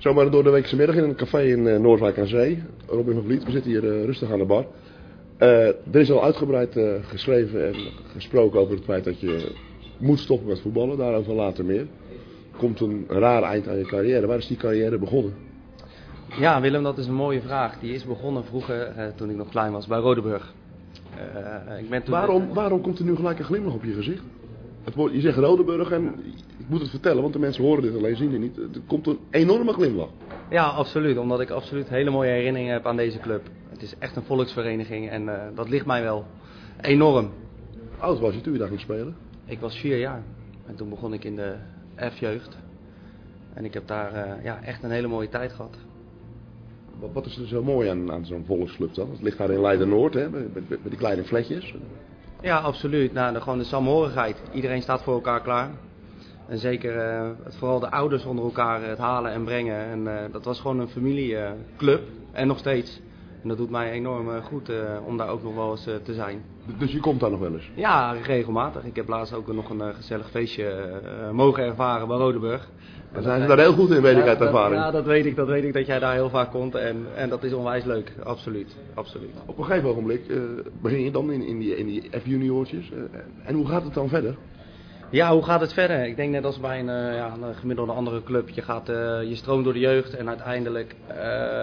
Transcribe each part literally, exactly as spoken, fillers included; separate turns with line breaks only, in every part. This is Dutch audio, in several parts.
Zomaar door de weekse middag in een café in uh, Noordwijk aan Zee. Robin van Vliet, we zitten hier uh, rustig aan de bar. Uh, er is al uitgebreid uh, geschreven en gesproken over het feit dat je moet stoppen met voetballen. Daarover later meer. Komt een raar eind aan je carrière. Waar is die carrière begonnen?
Ja, Willem, dat is een mooie vraag. Die is begonnen vroeger, uh, toen ik nog klein was, bij Rodeburg. Uh, ik ben toen
waarom, de... waarom komt er nu gelijk een glimlach op je gezicht? Het woord, je zegt Rodeburg en ik moet het vertellen, want de mensen horen dit alleen, zien dit niet. Er komt een enorme glimlach.
Ja, absoluut. Omdat ik absoluut hele mooie herinneringen heb aan deze club. Het is echt een volksvereniging en uh, dat ligt mij wel enorm.
Hoe oud was je toen je daar ging spelen?
Ik was vier jaar. En toen begon ik in de F-jeugd. En ik heb daar uh, ja, echt een hele mooie tijd gehad.
Wat, wat is er zo mooi aan, aan zo'n volksclub dan? Het ligt daar in Leiden-Noord, hè, met, met, met die kleine fletjes.
Ja, absoluut. Nou, de, gewoon de saamhorigheid. Iedereen staat voor elkaar klaar. En zeker uh, het, vooral de ouders onder elkaar het halen en brengen. En uh, dat was gewoon een familieclub. Uh, en nog steeds. En dat doet mij enorm uh, goed uh, om daar ook nog wel eens uh, te zijn.
Dus je komt daar nog wel eens?
Ja, regelmatig. Ik heb laatst ook nog een uh, gezellig feestje uh, mogen ervaren bij Rodeburg.
Daar zijn ze daar heel goed in, weet ik uit ervaring.
Ja, dat weet ik. Dat weet ik dat jij daar heel vaak komt. En, en dat is onwijs leuk. Absoluut. Absoluut.
Op een gegeven ogenblik uh, begin je dan in, in die, in die F-juniortjes. Uh, en hoe gaat het dan verder?
Ja, hoe gaat het verder? Ik denk net als bij een, uh, ja, een gemiddelde andere club. Je, gaat, uh, je stroomt door de jeugd en uiteindelijk uh,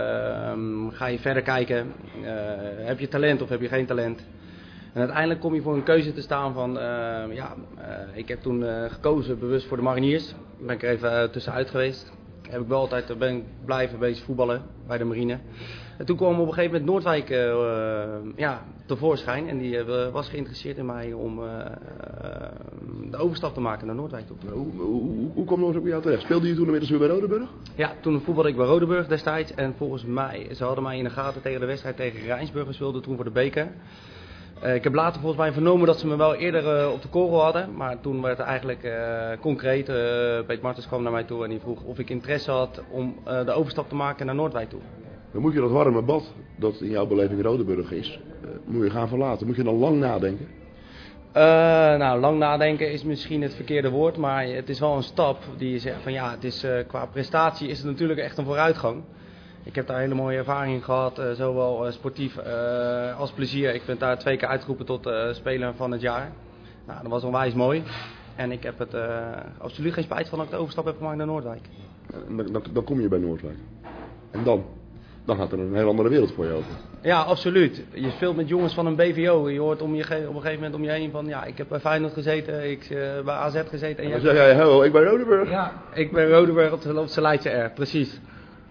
ga je verder kijken. Uh, heb je talent of heb je geen talent? En uiteindelijk kom je voor een keuze te staan van, uh, ja, uh, ik heb toen uh, gekozen bewust voor de Mariniers. Ben ik er even uh, tussenuit geweest. Heb ik wel altijd, uh, ben ik blijven bezig voetballen bij de Marine. En toen kwam op een gegeven moment Noordwijk uh, uh, ja, tevoorschijn. En die uh, was geïnteresseerd in mij om uh, uh, de overstap te maken naar Noordwijk toe.
Hoe, hoe, hoe, hoe kwam Noordwijk bij jou terecht? Speelde je toen inmiddels weer bij Rodeburg?
Ja, toen voetbalde ik bij Rodeburg destijds. En volgens mij, ze hadden mij in de gaten tegen de wedstrijd tegen Rijnsburg. We speelden toen voor de beker. Uh, ik heb later volgens mij vernomen dat ze me wel eerder uh, op de korrel hadden. Maar toen werd het eigenlijk uh, concreet. Uh, Peet Martens kwam naar mij toe en die vroeg of ik interesse had om uh, de overstap te maken naar Noordwijk toe.
Dan moet je dat warme bad, dat in jouw beleving Rodeburg is, uh, moet je gaan verlaten. Moet je dan lang nadenken?
Uh, nou, lang nadenken is misschien het verkeerde woord. Maar het is wel een stap die je zegt van ja, het is, uh, qua prestatie is het natuurlijk echt een vooruitgang. Ik heb daar hele mooie ervaring in gehad, uh, zowel uh, sportief uh, als plezier. Ik ben daar twee keer uitgeroepen tot uh, speler van het jaar. Nou, dat was onwijs mooi. En ik heb het uh, absoluut geen spijt van dat ik de overstap heb gemaakt naar Noordwijk.
Dan, dan, dan kom je bij Noordwijk. En dan? Dan gaat er een heel andere wereld voor je open.
Ja, absoluut. Je speelt met jongens van een B V O. Je hoort om je, op een gegeven moment om je heen van, ja, ik heb bij Feyenoord gezeten, ik uh, bij A Z gezeten. En
dan jij... zeg jij, hallo, ik ben Rodeburg.
Ja, ik ben Rodeburg op de, op de Leidse R, precies.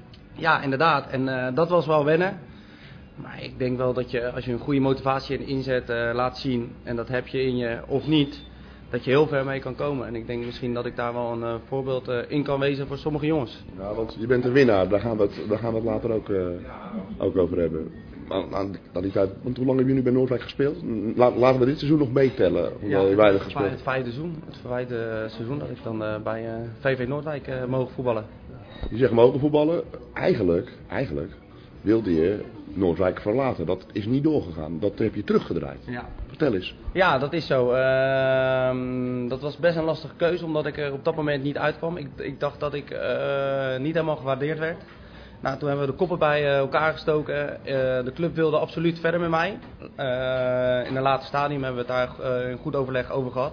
Ja, inderdaad. En uh, dat was wel wennen. Maar ik denk wel dat je, als je een goede motivatie en inzet uh, laat zien, en dat heb je in je of niet, dat je heel ver mee kan komen. En ik denk misschien dat ik daar wel een uh, voorbeeld uh, in kan wezen voor sommige jongens.
Ja, want je bent een winnaar. Daar gaan we het, daar gaan we het later ook, uh, ook over hebben. Aan, aan, aan die tijd, want hoe lang hebben jullie bij Noordwijk gespeeld? La, laten we dit seizoen nog meetellen.
Ja,
je weinig gespeeld.
Het vijfde seizoen. Het vijfde seizoen dat ik dan uh, bij uh, V V Noordwijk uh, mogen voetballen.
Je zegt mogen voetballen. Eigenlijk, eigenlijk wilde je Noordwijk verlaten. Dat is niet doorgegaan. Dat heb je teruggedraaid.
Ja.
Vertel eens.
Ja, dat is zo. Uh, dat was best een lastige keuze, omdat ik er op dat moment niet uitkwam. Ik, ik dacht dat ik uh, niet helemaal gewaardeerd werd. Nou, toen hebben we de koppen bij uh, elkaar gestoken. Uh, de club wilde absoluut verder met mij. Uh, in een later stadium hebben we het daar uh, een goed overleg over gehad.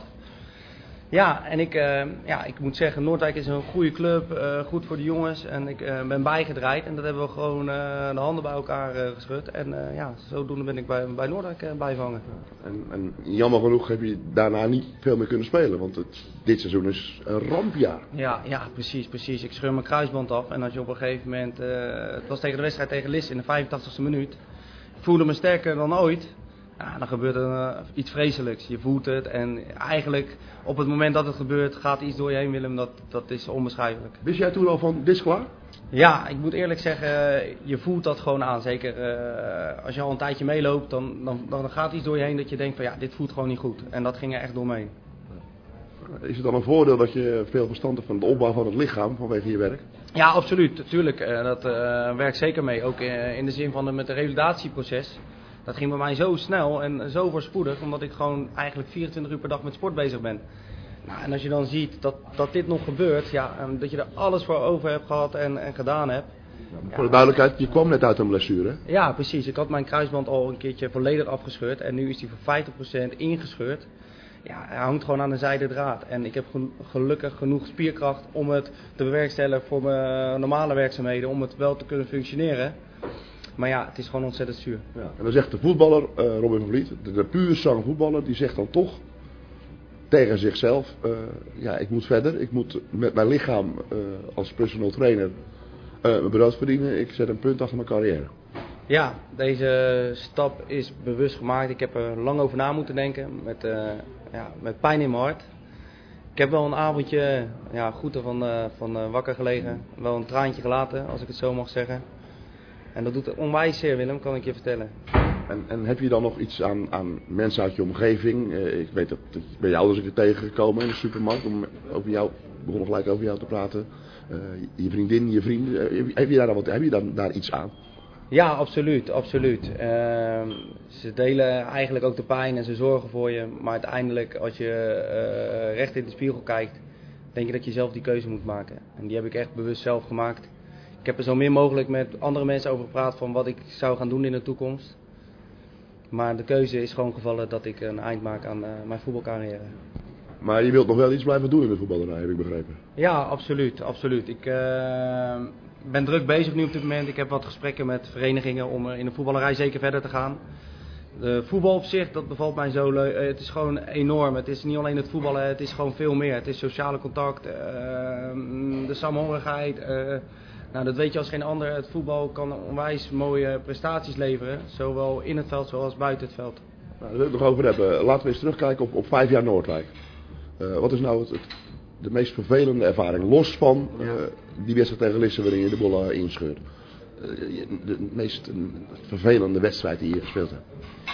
Ja, en ik, uh, ja, ik moet zeggen, Noordwijk is een goede club, uh, goed voor de jongens. En ik uh, ben bijgedraaid en dat hebben we gewoon uh, de handen bij elkaar uh, geschud. En uh, ja, zodoende ben ik bij, bij Noordwijk uh, bijvangen.
En, en jammer genoeg heb je daarna niet veel meer kunnen spelen, want het, dit seizoen is een rampjaar.
Ja, ja, precies, precies. Ik scheur mijn kruisband af en als je op een gegeven moment, uh, het was tegen de wedstrijd tegen Lis in de vijfentachtigste minuut. Ik voelde me sterker dan ooit. Ja, dan gebeurt er uh, iets vreselijks. Je voelt het en eigenlijk op het moment dat het gebeurt gaat iets door je heen, Willem. Dat, dat is onbeschrijfelijk.
Wist jij toen al van, dit is klaar?
Ja, ik moet eerlijk zeggen, je voelt dat gewoon aan. Zeker uh, als je al een tijdje meeloopt, dan, dan, dan gaat iets door je heen dat je denkt van ja, dit voelt gewoon niet goed. En dat ging er echt door me heen.
Is het dan een voordeel dat je veel verstand hebt van de opbouw van het lichaam vanwege je werk?
Ja, absoluut. Tuurlijk. Uh, dat uh, werkt zeker mee. Ook uh, in de zin van de, met het revalidatieproces. Dat ging bij mij zo snel en zo voorspoedig, omdat ik gewoon eigenlijk vierentwintig uur per dag met sport bezig ben. Nou, en als je dan ziet dat, dat dit nog gebeurt, ja, en dat je er alles voor over hebt gehad en, en gedaan hebt.
Ja, voor de duidelijkheid, je kwam net uit een blessure. Hè?
Ja, precies. Ik had mijn kruisband al een keertje volledig afgescheurd en nu is die voor vijftig procent ingescheurd. Ja, hij hangt gewoon aan de zijde draad. En ik heb gelukkig genoeg spierkracht om het te bewerkstelligen voor mijn normale werkzaamheden, om het wel te kunnen functioneren. Maar ja, het is gewoon ontzettend zuur. Ja.
En dan zegt de voetballer, uh, Robin van Vliet, de, de puur zang voetballer, die zegt dan toch tegen zichzelf, uh, ja, ik moet verder, ik moet met mijn lichaam uh, als personal trainer uh, mijn brood verdienen, ik zet een punt achter mijn carrière.
Ja, deze stap is bewust gemaakt. Ik heb er lang over na moeten denken, met, uh, ja, met pijn in mijn hart. Ik heb wel een avondje ja, goed ervan uh, van, uh, wakker gelegen, wel een traantje gelaten, als ik het zo mag zeggen. En dat doet onwijs zeer, Willem, kan ik je vertellen.
En, en heb je dan nog iets aan, aan mensen uit je omgeving? Uh, ik weet dat ik ben jou als ik er tegengekomen in de supermarkt om over jou, begon gelijk over jou te praten. Uh, je vriendin, je vrienden, uh, heb je daar, wat, heb je dan daar iets aan?
Ja, absoluut, absoluut. Uh, ze delen eigenlijk ook de pijn en ze zorgen voor je. Maar uiteindelijk, als je uh, recht in de spiegel kijkt, denk je dat je zelf die keuze moet maken. En die heb ik echt bewust zelf gemaakt. Ik heb er zo min mogelijk met andere mensen over gepraat van wat ik zou gaan doen in de toekomst. Maar de keuze is gewoon gevallen dat ik een eind maak aan uh, mijn voetbalcarrière.
Maar je wilt nog wel iets blijven doen in de voetballerij, heb ik begrepen.
Ja, absoluut, absoluut. Ik uh, ben druk bezig nu op dit moment. Ik heb wat gesprekken met verenigingen om in de voetballerij zeker verder te gaan. De voetbal op zich, dat bevalt mij zo leuk. Het is gewoon enorm. Het is niet alleen het voetballen, het is gewoon veel meer. Het is sociale contact, uh, de saamhorigheid. Uh, nou, dat weet je als geen ander. Het voetbal kan onwijs mooie prestaties leveren. Zowel in het veld zoals buiten het veld.
Nou, daar wil ik het nog over hebben. Laten we eens terugkijken op, op vijf jaar Noordwijk. Uh, wat is nou het, het, de meest vervelende ervaring? Los van uh, die wedstrijd tegen Lisse waarin je de bollen inscheurt. Uh, de meest uh, vervelende wedstrijd die je gespeeld hebt.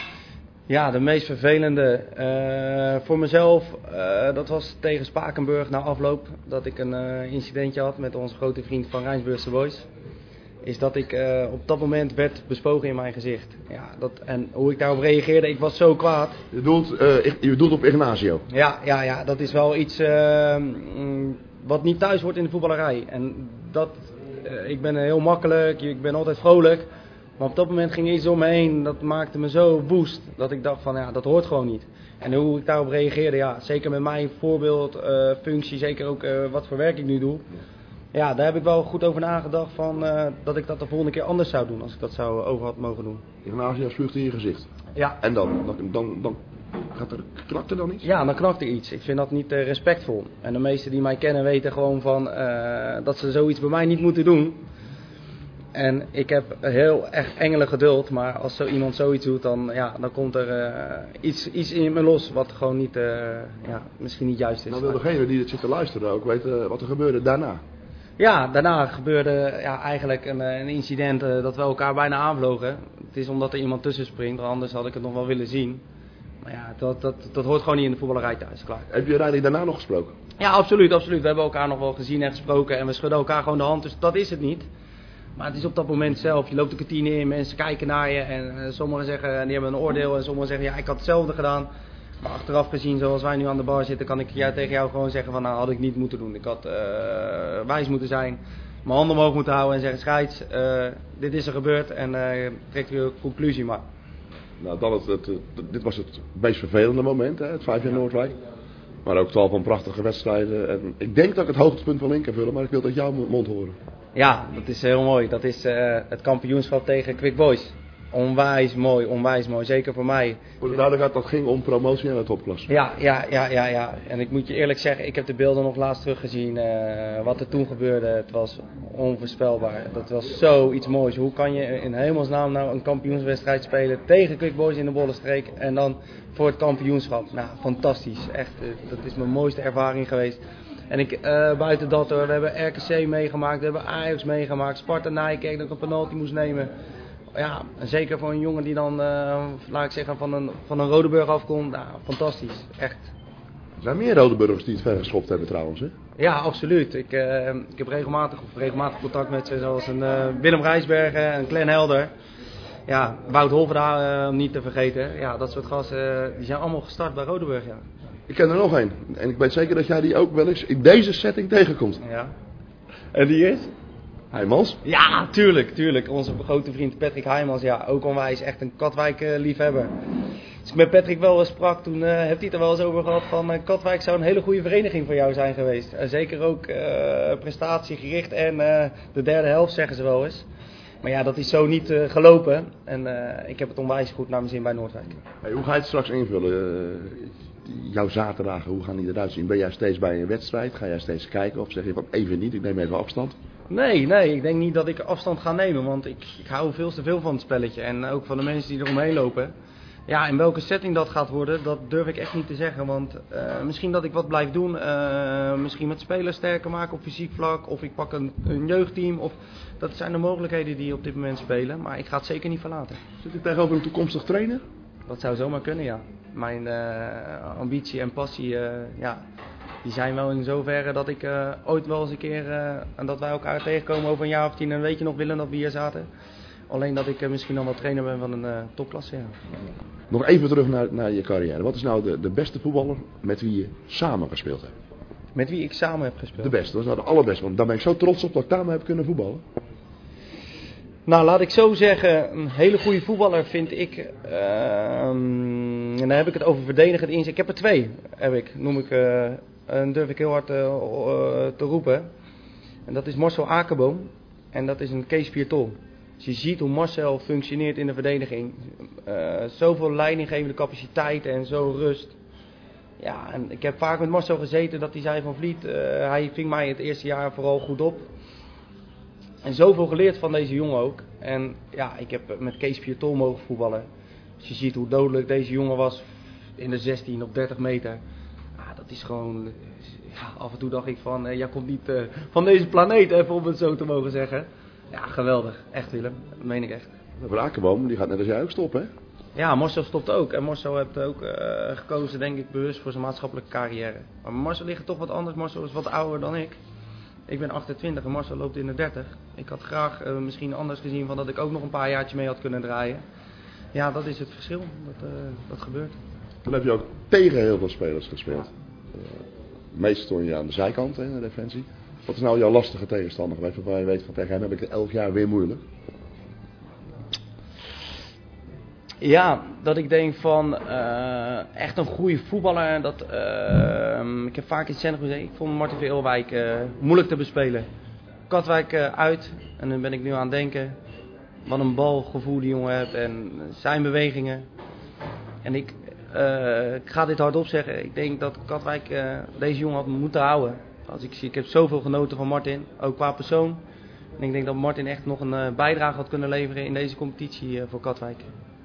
Ja, de meest vervelende. Uh, voor mezelf, uh, dat was tegen Spakenburg na afloop. Dat ik een uh, incidentje had met onze grote vriend van Rijnsburgse Boys. Is dat ik uh, op dat moment werd bespogen in mijn gezicht. Ja, dat, en hoe ik daarop reageerde, ik was zo kwaad.
Je doelt, uh, je doelt op Ignacio.
Ja, ja, ja, dat is wel iets uh, mm, wat niet thuis hoort in de voetballerij. En dat, uh, ik ben heel makkelijk, ik ben altijd vrolijk. Maar op dat moment ging iets om me heen, dat maakte me zo woest, dat ik dacht van ja, dat hoort gewoon niet. En hoe ik daarop reageerde, ja, zeker met mijn voorbeeldfunctie, uh, zeker ook uh, wat voor werk ik nu doe. Ja, daar heb ik wel goed over nagedacht van uh, dat ik dat de volgende keer anders zou doen, als ik dat zou over had mogen doen.
Ignacio spuugt in je gezicht.
Ja.
En dan, dan, dan, dan gaat er, knakt er dan iets?
Ja, dan knakt er iets. Ik vind dat niet uh, respectvol. En de meesten die mij kennen weten gewoon van uh, dat ze zoiets bij mij niet moeten doen. En ik heb heel erg engelen geduld, maar als zo iemand zoiets doet, dan, ja, dan komt er uh, iets, iets in me los wat gewoon niet, uh, ja, misschien niet juist is.
Nou wil degene die dit zit te luisteren ook weten wat er gebeurde daarna.
Ja, daarna gebeurde ja, eigenlijk een, een incident uh, dat we elkaar bijna aanvlogen. Het is omdat er iemand tussen springt, anders had ik het nog wel willen zien. Maar ja, dat, dat, dat hoort gewoon niet in de voetballerij thuis, klaar.
Heb je eigenlijk daarna nog gesproken?
Ja, absoluut, absoluut. We hebben elkaar nog wel gezien en gesproken en we schudden elkaar gewoon de hand, dus dat is het niet. Maar het is op dat moment zelf, je loopt de kantine in, mensen kijken naar je en uh, sommigen zeggen, die hebben een oordeel en sommigen zeggen, ja, ik had hetzelfde gedaan. Maar achteraf gezien, zoals wij nu aan de bar zitten, kan ik ja, tegen jou gewoon zeggen van, nou, had ik niet moeten doen. Ik had uh, wijs moeten zijn, mijn handen omhoog moeten houden en zeggen, scheids, uh, dit is er gebeurd en uh, trek je conclusie maar.
Nou, dan het, het, het, dit was het meest vervelende moment, hè, het vijf jaar Noordwijk. Maar ook tal van prachtige wedstrijden. En ik denk dat ik het hoogtepunt wel in kan vullen, maar ik wil het uit jouw mond horen.
Ja, dat is heel mooi. Dat is uh, het kampioenschap tegen Quick Boys. Onwijs mooi, onwijs mooi. Zeker voor mij.
Voor de duidelijkheid, dat ging om promotie naar de topklasse.
Ja, ja, ja, ja, ja. En ik moet je eerlijk zeggen, ik heb de beelden nog laatst teruggezien. Uh, wat er toen gebeurde, het was onvoorspelbaar. Dat was zoiets moois. Hoe kan je in hemelsnaam nou een kampioenswedstrijd spelen tegen Quick Boys in de Bollenstreek en dan voor het kampioenschap? Nou, fantastisch. Echt, uh, dat is mijn mooiste ervaring geweest. En ik, uh, buiten dat hoor, we hebben R K C meegemaakt, we hebben Ajax meegemaakt, Sparta Nijkerk dat ik een penalty moest nemen. Ja, en zeker voor een jongen die dan, uh, laat ik zeggen, van een, van een Rodeburg afkomt, nou, fantastisch, echt.
Er zijn meer Rodeburgers die het ver geschopt hebben trouwens, hè?
Ja, absoluut. Ik, uh, ik heb regelmatig, of regelmatig contact met ze, zoals een uh, Willem Rijsbergen en Glenn Helder. Ja, Wout Holverda uh, niet te vergeten. Ja, dat soort gasten, uh, die zijn allemaal gestart bij Rodeburg, ja.
Ik ken er nog één. En ik weet zeker dat jij die ook wel eens in deze setting tegenkomt.
Ja. En die is?
Heijmans?
Ja, tuurlijk, tuurlijk. Onze grote vriend Patrick Heijmans, ja, ook onwijs echt een Katwijk-liefhebber. Als ik met Patrick wel eens sprak, toen uh, heeft hij het er wel eens over gehad van uh, Katwijk zou een hele goede vereniging voor jou zijn geweest. Uh, zeker ook uh, prestatiegericht en uh, de derde helft zeggen ze wel eens. Maar ja, dat is zo niet uh, gelopen en uh, ik heb het onwijs goed naar mijn zin bij Noordwijk.
Hey, hoe ga je het straks invullen? Uh, jouw zaterdagen, hoe gaan die eruit zien? Ben jij steeds bij een wedstrijd? Ga jij steeds kijken of zeg je van even niet, ik neem even afstand?
Nee, nee, ik denk niet dat ik afstand ga nemen, want ik, ik hou veel te veel van het spelletje en ook van de mensen die eromheen lopen. Ja, in welke setting dat gaat worden, dat durf ik echt niet te zeggen, want uh, misschien dat ik wat blijf doen, uh, misschien met spelers sterker maken op fysiek vlak, of ik pak een, een jeugdteam, of dat zijn de mogelijkheden die op dit moment spelen, maar ik ga het zeker niet verlaten.
Zit ik tegenover een toekomstig trainer?
Dat zou zomaar kunnen, ja. Mijn uh, ambitie en passie, uh, ja, die zijn wel in zoverre dat ik uh, ooit wel eens een keer, uh, en dat wij elkaar tegenkomen over een jaar of tien en weet je nog Willem dat we hier zaten. Alleen dat ik uh, misschien dan wel trainer ben van een uh, topklasse, ja.
Nog even terug naar, naar je carrière. Wat is nou de, de beste voetballer met wie je samen gespeeld hebt?
Met wie ik samen heb gespeeld?
De beste, dat is nou de allerbeste, want daar ben ik zo trots op dat ik daarmee heb kunnen voetballen.
Nou, laat ik zo zeggen, een hele goede voetballer vind ik, uh, en dan heb ik het over verdedigend inzet. Ik heb er twee, heb ik, noem ik, uh, en durf ik heel hard uh, uh, te roepen. En dat is Marcel Akerboom en dat is een Kees Piertol. Dus je ziet hoe Marcel functioneert in de verdediging. Uh, zoveel leidinggevende capaciteit en zo rust. Ja, en ik heb vaak met Marcel gezeten dat hij zei van Vliet, uh, hij ving mij het eerste jaar vooral goed op. En zoveel geleerd van deze jongen ook. En ja, ik heb met Kees Piertol mogen voetballen. Dus je ziet hoe dodelijk deze jongen was in de zestien op dertig meter. Ah, dat is gewoon... Ja, af en toe dacht ik van, uh, jij komt niet uh, van deze planeet, even om het zo te mogen zeggen. Ja, geweldig. Echt Willem. Dat meen ik echt.
De Akerboom, die gaat net als jij ook stoppen, hè?
Ja, Marcel stopt ook. En Marcel heeft ook uh, gekozen, denk ik, bewust voor zijn maatschappelijke carrière. Maar Marcel ligt toch wat anders. Marcel is wat ouder dan ik. Ik ben achtentwintig en Marcel loopt in de dertig. Ik had graag uh, misschien anders gezien van dat ik ook nog een paar jaartjes mee had kunnen draaien. Ja, dat is het verschil. Dat, uh, dat gebeurt.
Dan heb je ook tegen heel veel spelers gespeeld. Uh, meestal stond je aan de zijkant in de defensie. Wat is nou jouw lastige tegenstander geweest? Waarbij je weet van tegen hem heb ik het elk jaar weer moeilijk.
Ja, dat ik denk van uh, echt een goede voetballer. Dat, uh, ik heb vaak in het centrum gezegd, ik vond Martin van Eelwijk uh, moeilijk te bespelen. Katwijk uh, uit en dan ben ik nu aan het denken. Wat een balgevoel die jongen heeft en zijn bewegingen. En ik, uh, ik ga dit hardop zeggen, ik denk dat Katwijk uh, deze jongen had moeten houden. Als ik zie, ik heb zoveel genoten van Martin, ook qua persoon. En ik denk dat Martin echt nog een uh, bijdrage had kunnen leveren in deze competitie uh, voor Katwijk.